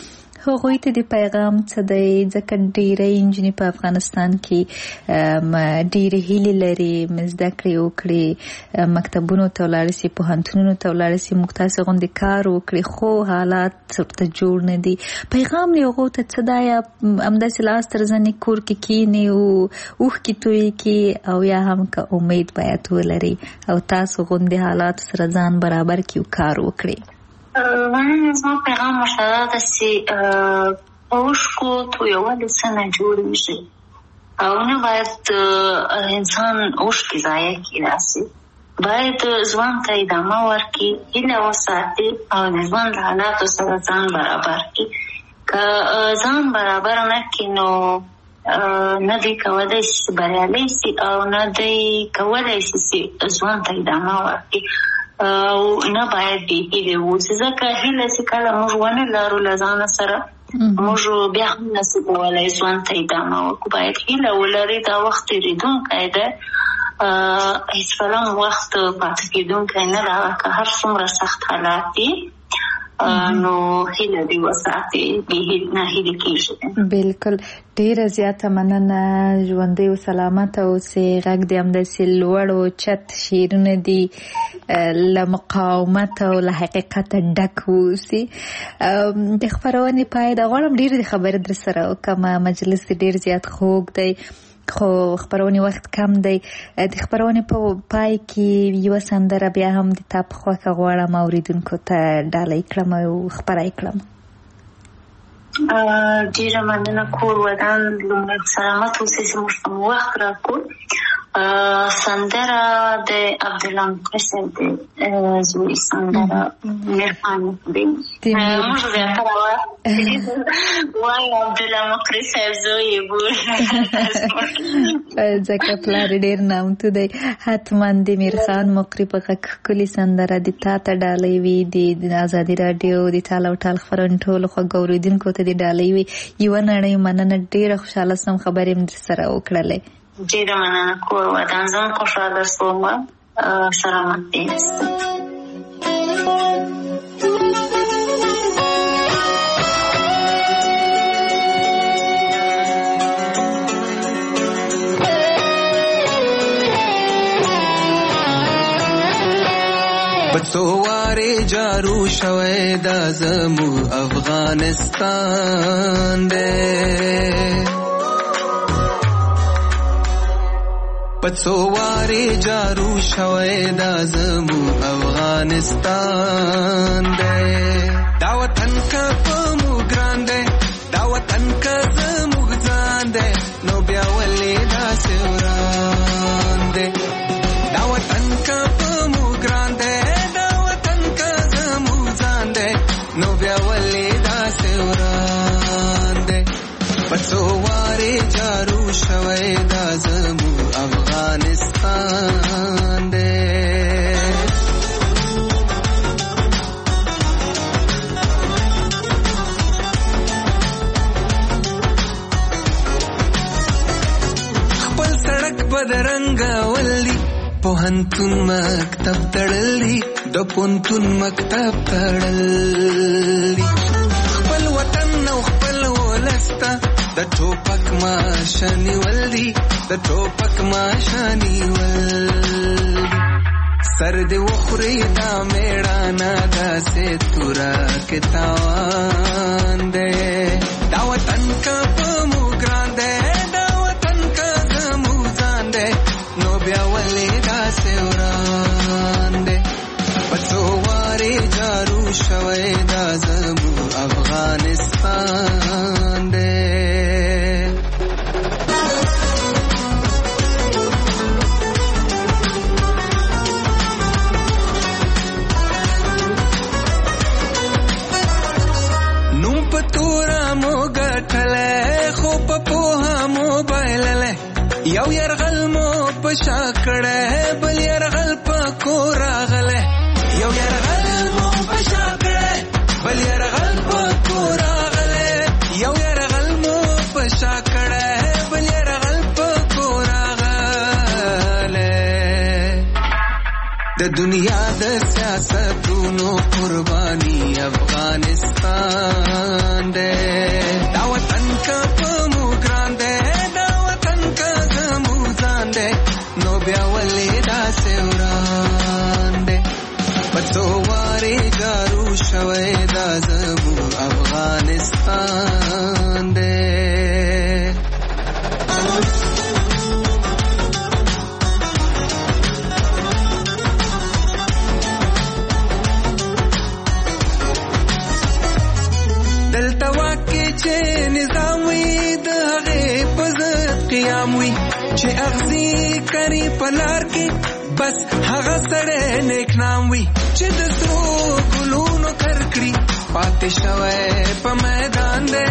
هغوی ته د پیغام څه دی؟ ځکه ډېری نجونې په افغانستان کې ډېرې هیلې لري، زده کړې وکړي، مکتبونو ته ولاړ شي، پوهنتونونو ته ولاړ شي، موږ تاسې غوندې کار وکړي، خو حالات ورته جوړ نه دي. پیغام یې هغو ته څه دی؟ همداسې لاس تر زنې کور کې کښېني او اوښکې تویې کړي او یا هم که امید باید ولري او تاسو غوندې حالات سره ځان برابر کړي او کار وکړي.
زما پیغام ورته دا ده چې په اوښکو تویولو څه نه جوړېږي او نه باید انسان اوښکې ضایع کړي. داسې باید ژوند ته ادامه ورکړي، هیله وساتي او د ژوند له حالاتو سره ځان برابر کړي. که ځان برابر نه کړي نو نه دی کولی شي بریالی شي او نه دی کولی شي چې ژوند ته ادامه ورکړي او نه باید بې هیلې واوسي. ځکه هیله چې کله موږ ونه لرو له ځانه سره موږ بیا هم نشو کولی ژوند ته ادامه ورکړو. باید هیله ولري. دا وخت تېرېدونکی دی، هېڅ کله هم وخت پاتې کېدونکی نه ده. که هر څومره سخت حالات دي نو هیله دې وساتي، نه هیلې کېږي.
بلکل، ډېره زیاته مننه. ژوندی او سلامته اوسئ. غږ دې همداسې لوړ او چت شعرونه دي له مقاومت او له حقیقته ډک واوسي. د خپرونې پای د غواړم ډېرې خبرې در سره وکړم. مجلس ډېر زیات خوږ دی خو خپرونې وخت کم دی. د خپرونې په پای کې یوه سندره بیا هم د تا په خوښه غواړم اورېدونکو ته ډالۍ کړم او خپره یې کړم.
ډېره مننه. کور ودان لومړی سلامت اوسئ چې موږ ته وخت راکړو. سندره د عبدالله مقری صاحب د زوی سندره میرخان دی. موږ زیاتره وایو عبدالله مقری صاحب زوی یې بولو
ځکه پلار یې ډېر نامتو دی. حتما د میرخان مقری په غږ ښکلې سندره د تا ته ډالۍ وي. د ازادي راډیو د ټال او ټال خپرونې ټولو خوږو اورېدونکو ته د ډالۍ وي. یوه نړۍ مننه. ډېره خوشحاله شوم خبرې مې در سره وکړلې.
ډېره مننه. کور ودان زه هم خوشحاله شوم. سلامت دې
بڅوارې جارو شوی دا زمو افغانستان دی، پڅوارې جارو شوی دا زمو افغانستان دی. دا وطن که په موږ ګران دی، دا وطن که زموږ ځان دی، نو بیا ولې داسې وران دی. دا وطن که په موږ ګران دی، دا وطن که زموږ ځان دی، نو بیا ولې داسې وران دی. پڅوارې جارو شوی دا زمو افغانستان دی. خپل سړک بدرنګ ولي، پوهنتون مکتب تړلی، د پوهنتون مکتب تړلی. خپل وطن او خپل ولسته د ټوپک ماشنی ولدي، د ټوپک ماشنی ولدي. سر دې وخوري دا میړانه داسې تورا کې تاوان دی. دا وطن که په موږ ګران دی، دا وطن که زموږ ځان دی، نو بیا ولې داسې وران دی. پڅوارې جارو شوی دا زموږ افغانستان دی. یو یرغل مو پشا کړه، بل یرغل په کور راغله. یو یرغل مو پشا کړه، بل یرغل په کور راغله. یو یرغل مو پشا کړه، بل یرغل په کور راغله. د دنیا د سیاستونو قرباني افغانستان دی دا وطن کا په مو ګران دی دا وطن کا زمو ځان دی نو بیا ولې داسې وران دی په څو وارې جارو شوی دا زمو افغانستان دی دلته واکې چې نظام وي د هغې په ضد قیام وي چې اغزي کري په لار کې بس هغه سړی نیک نام وي چې د سرو ګلونو کرکړي پاتې شوی په میدان دی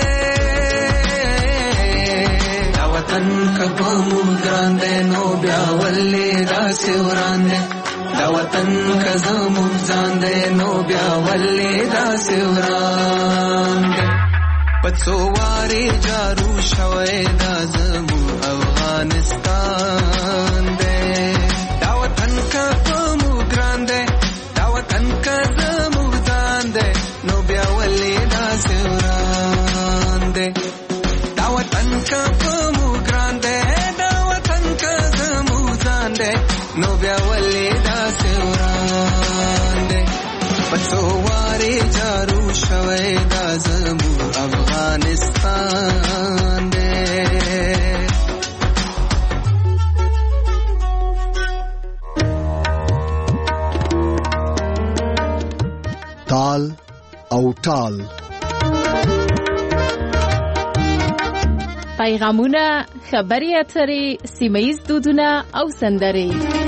دا وطن که په موږ ګران دی نو بیا ولې داسې وران دی دا وطن که زموږ ځان دی نو بیا ولې داسې وران دی په څو وارې جارو شوی دا زموږ افغانستان دی دا وطن که په موږ ګران دی دا وطن که زموږ ځان دی نو بیا ولې داسې وران دی دا وطن که په موږ ګران دی دا وطن که زموږ ځان دی نو بیا ولې داسې وران دی په څو وارې جارو شوی دا زموږ افغانستان دی
تال او ټال
پیغامونه، خبري اترې، سیمه‌ییز دودونه او سندرې.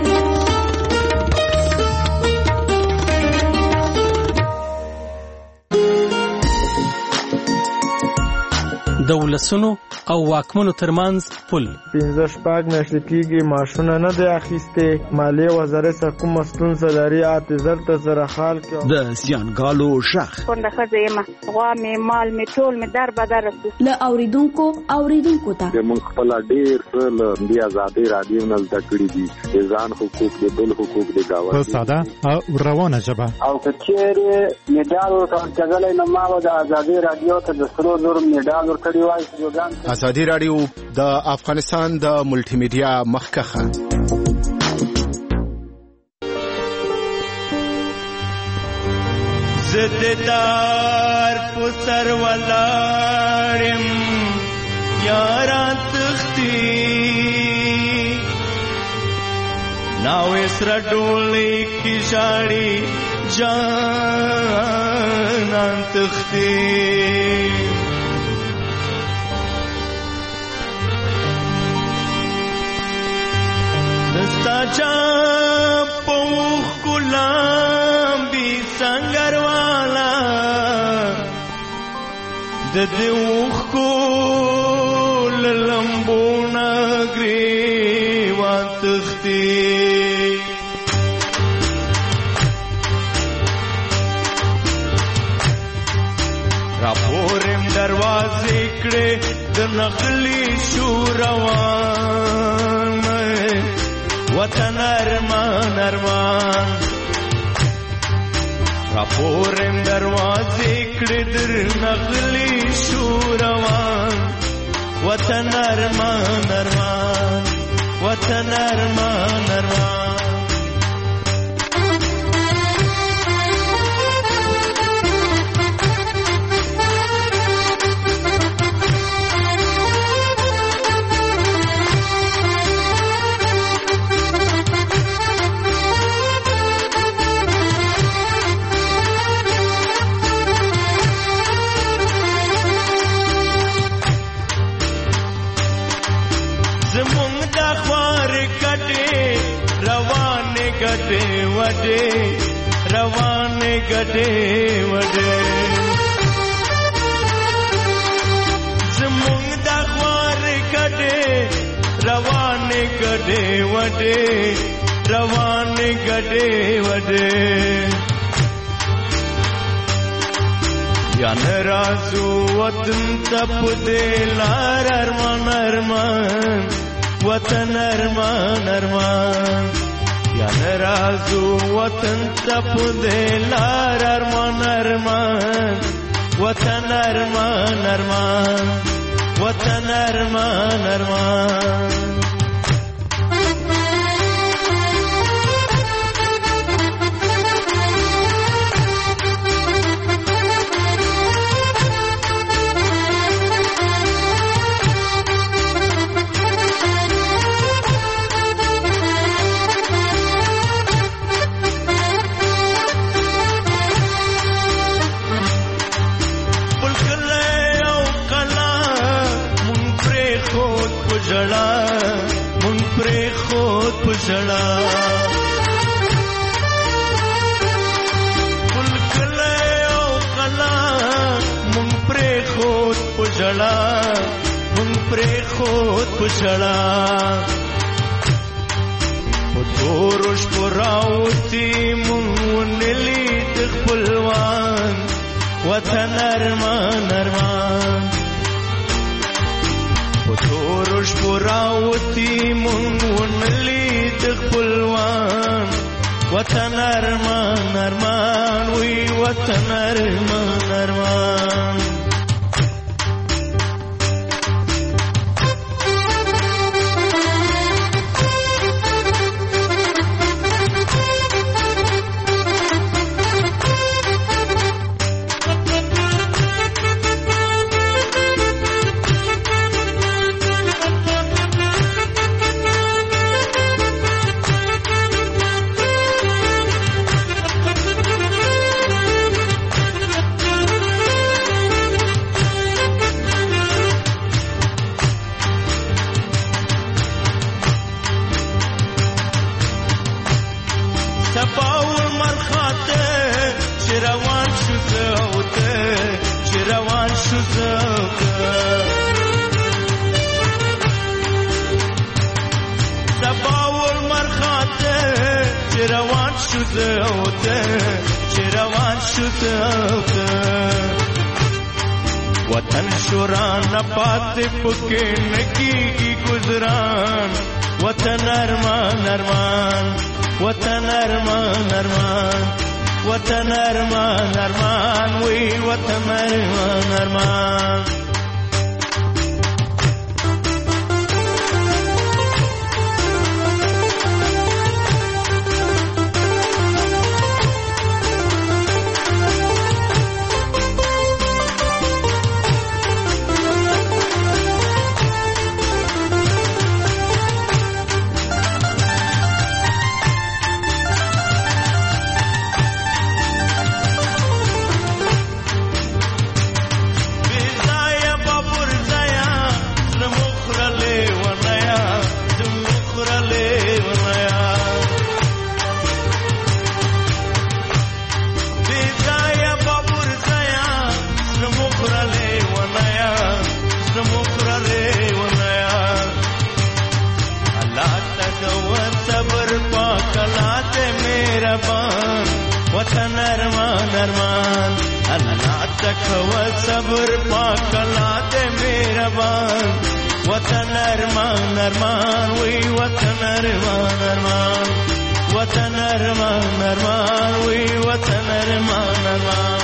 د ولسونو او واکمنو ترمنځ پل
15 میاشتې کېږي معاشونه نه دی اخیستې مالیې وزارت څخه کومه ستونزه لري اعتذار ته سره حال کې
د زیانګالو غږ
کونډه ښځه یم غوا مې مال مې ټول مې در بدر
له اوریدونکو ته
موږ خپل ډېر له دې آزادۍ رادیو نه زده کړي دي ځان حقوق د بل حقوق د گاوند
په ساده او روانه ژبه
او کچېرې میډال ورکړل نه ما د آزادۍ رادیو ته د سرو زر میډال ورکړی وای
ازادي رادیو د افغانستان د ملټي میډیا مخکخه
زددار پسر ولارم یاران تختی ناو اسرا ډولې کی شاړي جانان تختی دستا چا پوخ کلام بی سنگر والا د دیوخ کول لمبونا گریوان تختی راپورم دروازه کړه د نقلی شو روان وطن ارمان ارمان راپورم دروازه کړه در نقلی شو روان وطن ارمان ارمان وطن ارمان ارمان गडे वडे रवाने गडे वडे जमुंग दाखवार गडे रवाने गडे वडे रवाने गडे वडे यान राजू वतन तप दे लार अरमान अरमान वतन अरमान अरमान جان رازو وطن تپدے لار ارمان ارمان وطن ارمان ارمان وطن ارمان ارمان جڑا من پر خود پجڑا ملک لے او کلا من پر خود پجڑا من پر خود پجڑا پتورش پراوتی من نلی تخبلوان وطن ارمان ارمان پتورش پراوتی منونلی تخبلوان وطن ارمان ارمان وی وطن ارمان ارمان वतन शुरान पात पुके नकी की गुजरान वतन अरमान अरमान वतन अरमान अरमान वतन अरमान अरमान वही वतन अरमान अरमान वतन अरमान अरमान अल्लाह तकवा सब्र पाकला दे मेहरबान वतन अरमान अरमान वही वतन अरमान अरमान वतन अरमान अरमान वही वतन अरमान अरमान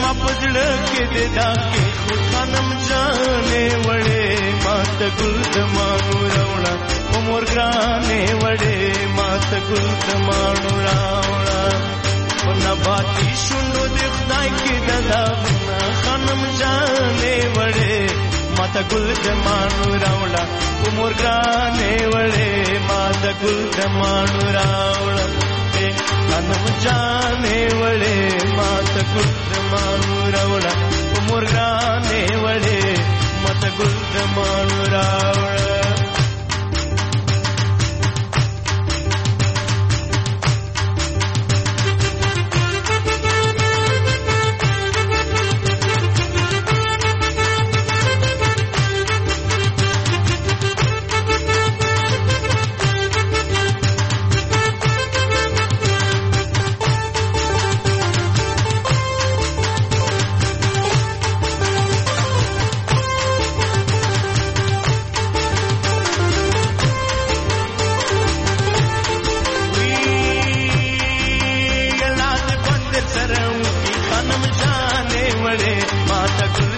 زما پزړه کې د داکې خو خانم جانې وړې ماته ګل د مانو راوړه عمر ګرانې وړې ماته ګل د مانو راوړه په نباتي شونډو د خدای کې د داغونه خانم جانې وړې ماته ګل د مانو راوړه عمر ګرانې وړې ماته ګل د مانو راوړه خانم جانې وړې ماته ګل د مانو راوړه عمر ګرانې وړې ماته ګل د مانو راوړه خانم جانې وړې ماته